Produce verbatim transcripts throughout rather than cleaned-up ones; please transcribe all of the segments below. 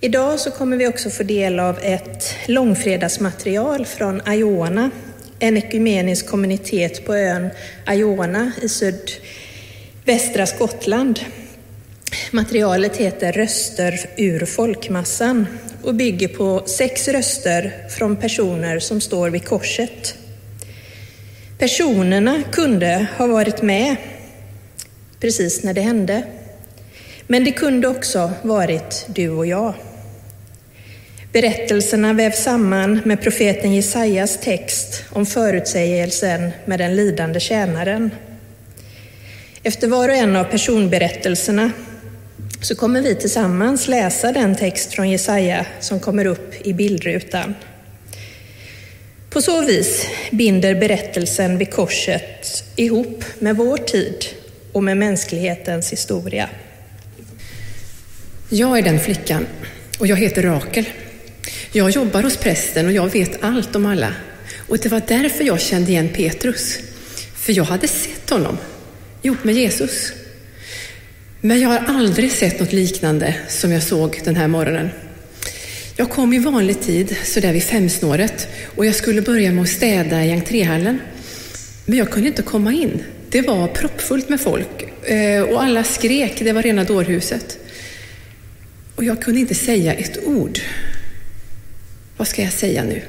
Idag så kommer vi också få del av ett långfredagsmaterial från Iona, en ekumenisk kommunitet på ön Iona i sydvästra Skottland. Materialet heter Röster ur folkmassan och bygger på sex röster från personer som står vid korset. Personerna kunde ha varit med precis när det hände, men det kunde också varit du och jag. Berättelserna vävs samman med profeten Jesajas text om förutsägelsen med den lidande tjänaren. Efter var och en av personberättelserna så kommer vi tillsammans läsa den text från Jesaja som kommer upp i bildrutan. På så vis binder berättelsen vid korset ihop med vår tid och med mänsklighetens historia. Jag är den flickan och jag heter Rakel. Jag jobbar hos prästen och jag vet allt om alla. Och det var därför jag kände igen Petrus. För jag hade sett honom ihop med Jesus. Men jag har aldrig sett något liknande som jag såg den här morgonen. Jag kom i vanlig tid, så där vid femsnåret, och jag skulle börja med att städa i entréhallen. Men jag kunde inte komma in. Det var proppfullt med folk och alla skrek, det var rena dårhuset. Och jag kunde inte säga ett ord. Vad ska jag säga nu?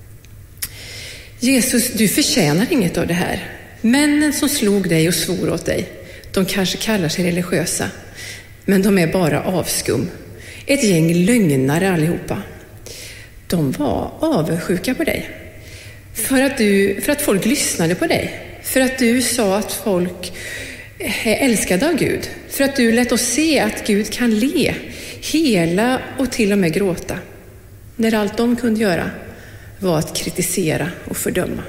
Jesus, du förtjänar inget av det här. Männen som slog dig och svor åt dig, de kanske kallar sig religiösa, men de är bara avskum. Ett gäng lögnare allihopa. De var avundsjuka på dig. För att, du, för att folk lyssnade på dig. För att du sa att folk är älskade av Gud. För att du lät oss se att Gud kan le, hela och till och med gråta. När allt de kunde göra var att kritisera och fördöma.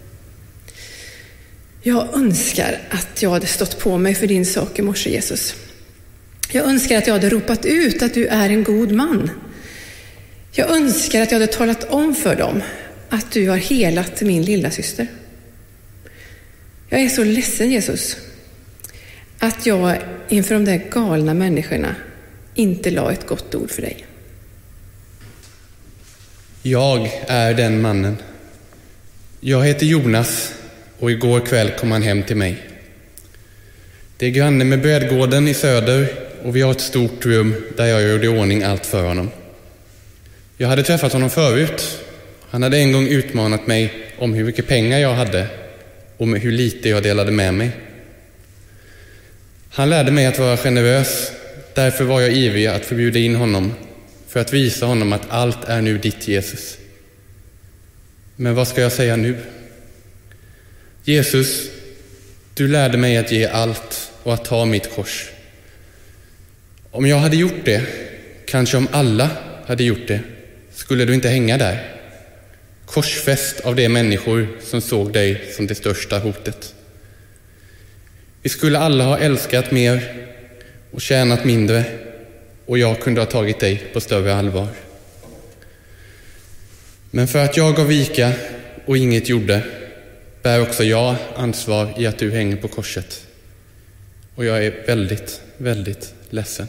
Jag önskar att jag hade stått på mig för din sak i morse, Jesus. Jag önskar att jag hade ropat ut att du är en god man. Jag önskar att jag hade talat om för dem att du har helat min lilla syster. Jag är så ledsen, Jesus, att jag inför de där galna människorna inte la ett gott ord för dig. Jag är den mannen. Jag heter Jonas och igår kväll kom han hem till mig. Det är granne med brödgården i söder och vi har ett stort rum där jag gjorde i ordning allt för honom. Jag hade träffat honom förut. Han hade en gång utmanat mig om hur mycket pengar jag hade och med hur lite jag delade med mig. Han lärde mig att vara generös. Därför var jag ivrig att förbjuda in honom för att visa honom att allt är nu ditt, Jesus. Men vad ska jag säga nu? Jesus, du lärde mig att ge allt och att ta mitt kors. Om jag hade gjort det, kanske om alla hade gjort det, skulle du inte hänga där. Korsfäst av de människor som såg dig som det största hotet. Vi skulle alla ha älskat mer och tjänat mindre, och jag kunde ha tagit dig på större allvar. Men för att jag gav vika och inget gjorde, bär också jag ansvar i att du hänger på korset. Och jag är väldigt, väldigt ledsen.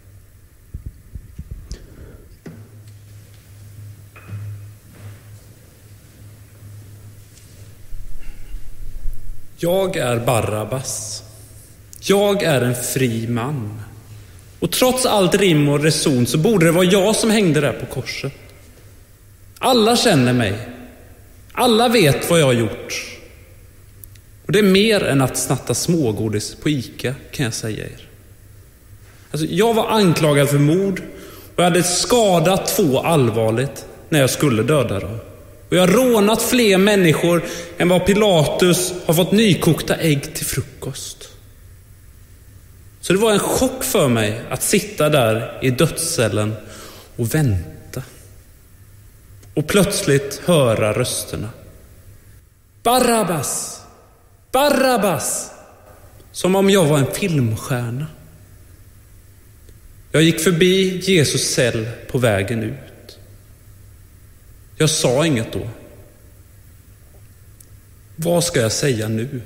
Jag är Barabbas. Jag är en fri man. Och trots allt rim och reson så borde det vara jag som hängde där på korset. Alla känner mig. Alla vet vad jag har gjort. Och det är mer än att snatta smågodis på Ica, kan jag säga er. Alltså, jag var anklagad för mord och jag hade skadat två allvarligt när jag skulle döda dem. Och jag har rånat fler människor än vad Pilatus har fått nykokta ägg till frukost. Så det var en chock för mig att sitta där i dödscellen och vänta. Och plötsligt höra rösterna. Barabbas! Barabbas! Som om jag var en filmstjärna. Jag gick förbi Jesus cell på vägen ut. Jag sa inget då. Vad ska jag säga nu?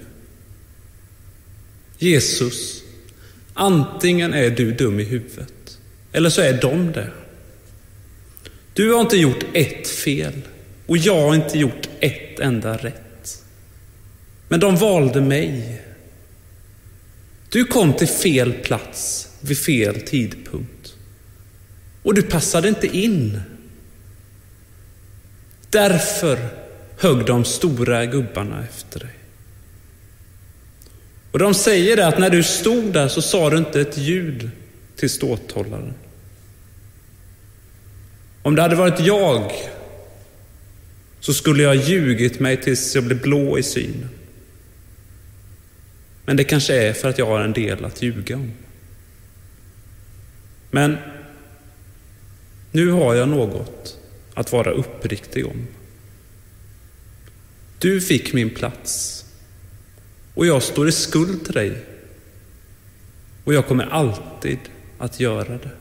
Jesus, antingen är du dum i huvudet, eller så är de det. Du har inte gjort ett fel och jag har inte gjort ett enda rätt. Men de valde mig. Du kom till fel plats vid fel tidpunkt. Och du passade inte in. Därför högg de stora gubbarna efter dig. Och de säger att när du stod där så sa du inte ett ljud till ståthållaren. Om det hade varit jag så skulle jag ha ljugit mig tills jag blev blå i synen. Men det kanske är för att jag har en del att ljuga om. Men nu har jag något att vara uppriktig om. Du fick min plats och jag står i skuld till dig. Och jag kommer alltid att göra det.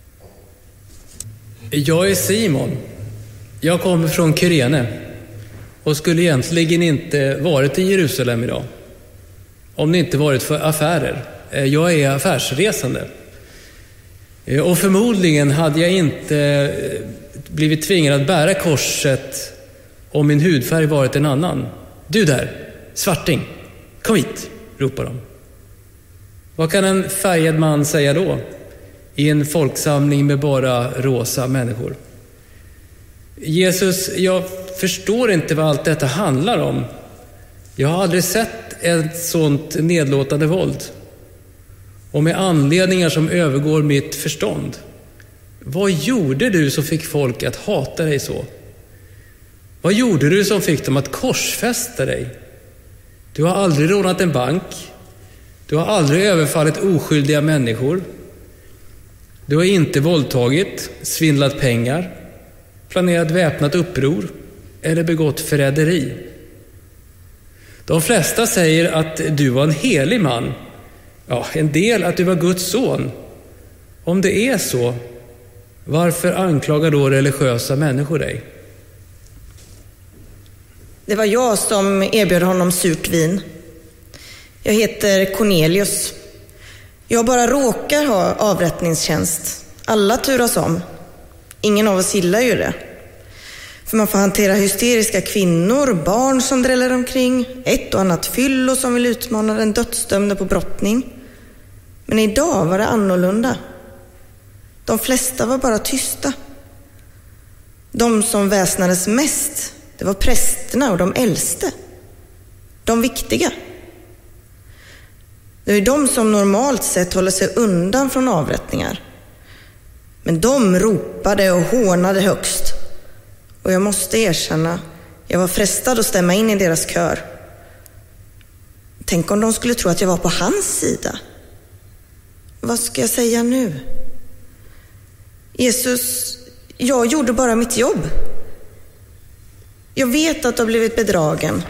Jag är Simon. Jag kommer från Kyrene och skulle egentligen inte varit i Jerusalem idag. Om det inte varit för affärer. Jag är affärsresande. Och förmodligen hade jag inte blivit tvingad att bära korset om min hudfärg varit en annan. Du där, svarting, kom hit, ropar de. Vad kan en färgad man säga då? I en folksamling med bara rosa människor. Jesus, jag förstår inte vad allt detta handlar om. Jag har aldrig sett ett sånt nedlåtande våld. Och med anledningar som övergår mitt förstånd. Vad gjorde du som fick folk att hata dig så? Vad gjorde du som fick dem att korsfästa dig? Du har aldrig rånat en bank. Du har aldrig överfallit oskyldiga människor. Du har inte våldtagit, svindlat pengar, planerat väpnat uppror eller begått förräderi. De flesta säger att du var en helig man. Ja, en del att du var Guds son. Om det är så, varför anklagar då religiösa människor dig? Det var jag som erbjöd honom surt vin. Jag heter Cornelius. Jag bara råkar ha avrättningstjänst. Alla turas om. Ingen av oss gillar ju det. För man får hantera hysteriska kvinnor, barn som dräller omkring, ett och annat fyllo som vill utmana den dödsdömde på brottning. Men idag var det annorlunda. De flesta var bara tysta. De som väsnades mest, det var prästerna och de äldste. De viktiga. Det är de som normalt sett håller sig undan från avrättningar. Men de ropade och hånade högst. Och jag måste erkänna, jag var frestad att stämma in i deras kör. Tänk om de skulle tro att jag var på hans sida. Vad ska jag säga nu? Jesus, jag gjorde bara mitt jobb. Jag vet att du har blivit bedragen.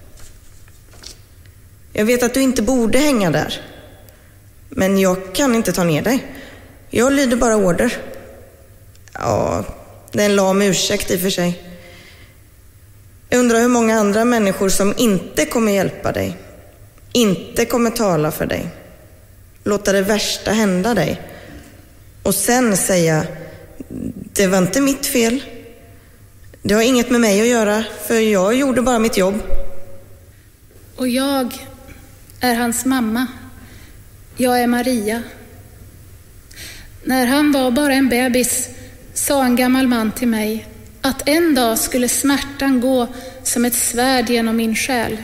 Jag vet att du inte borde hänga där. Men jag kan inte ta ner dig. Jag lyder bara order. Ja, det är en lam ursäkt i och för sig. Jag undrar hur många andra människor som inte kommer hjälpa dig. Inte kommer tala för dig. Låta det värsta hända dig. Och sen säga, det var inte mitt fel. Det har inget med mig att göra, för jag gjorde bara mitt jobb. Och jag är hans mamma. Jag är Maria. När han var bara en bebis sa en gammal man till mig att en dag skulle smärtan gå som ett svärd genom min själ.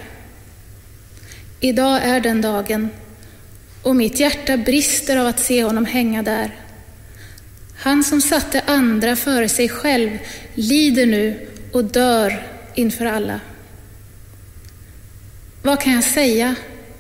Idag är den dagen och mitt hjärta brister av att se honom hänga där. Han som satte andra före sig själv lider nu och dör inför alla. Vad kan jag säga?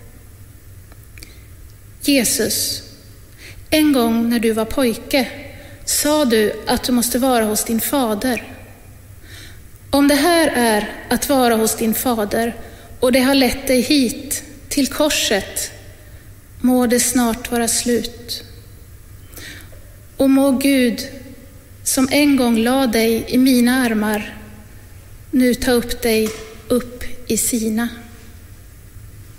Jesus, en gång när du var pojke sa du att du måste vara hos din fader. Om det här är att vara hos din fader och det har lett dig hit till korset, må det snart vara slut. Och må Gud, som en gång la dig i mina armar, nu ta upp dig upp i sina.